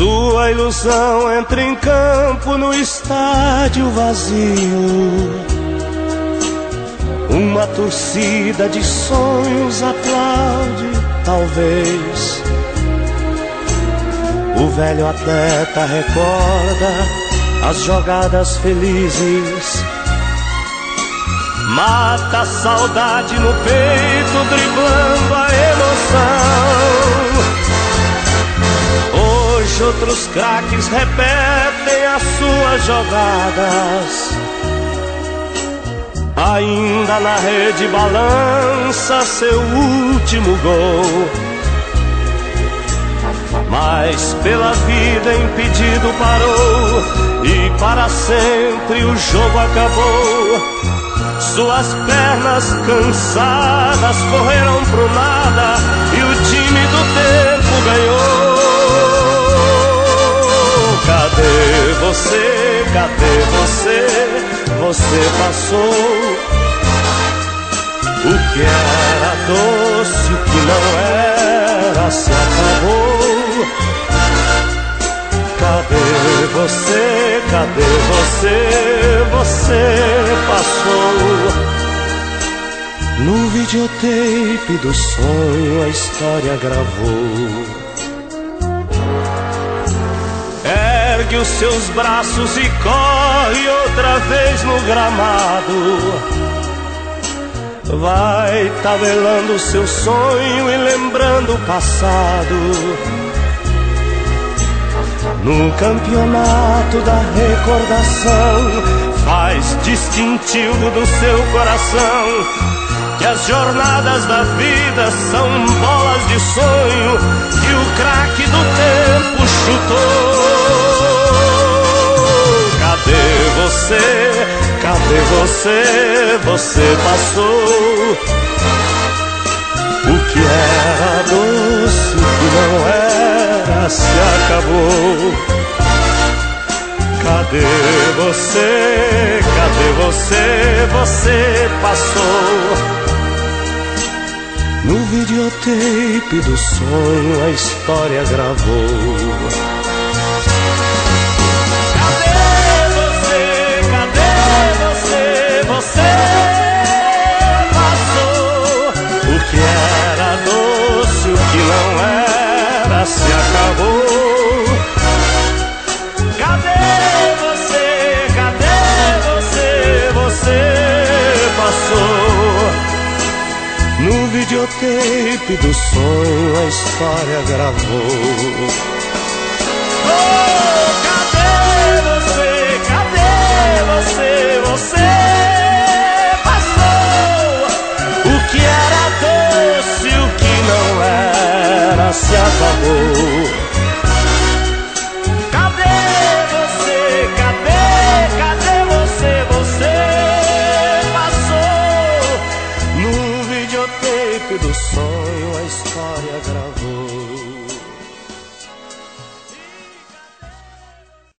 Sua ilusão entra em campo no estádio vazio. Uma torcida de sonhos aplaude, talvez. O velho atleta recorda as jogadas felizes. Mata a saudade no peito, driblando a emoção. Hoje outros craques repetem as suas jogadas. Ainda na rede balança seu último gol. Mas pela vida impedido parou, e para sempre o jogo acabou. Suas pernas cansadas correram pro nada, e o time do tempo ganhou. Cadê você? Cadê você? Você passou. O que era doce, o que não era, se acabou. Cadê você? Cadê você? Você passou. No videotape do sonho a história gravou. Ergue os seus braços e corre outra vez no gramado. Vai tabelando seu sonho e lembrando o passado. No campeonato da recordação, faz distintivo do seu coração que as jornadas da vida são bolas de sonho que o craque do tempo chutou. Cadê você? Cadê você? Você passou. O que era doce, o que não era, se acabou. Cadê você? Cadê você? Você passou. No videotape do sonho a história gravou. Se acabou. Cadê você? Cadê você? Você passou. No videotape do sonho a história gravou. Oh, cadê você? Cadê você? Você passou. O que era doce, o que não era, se acabou. Cadê você? Cadê você? Você passou. No videotape do som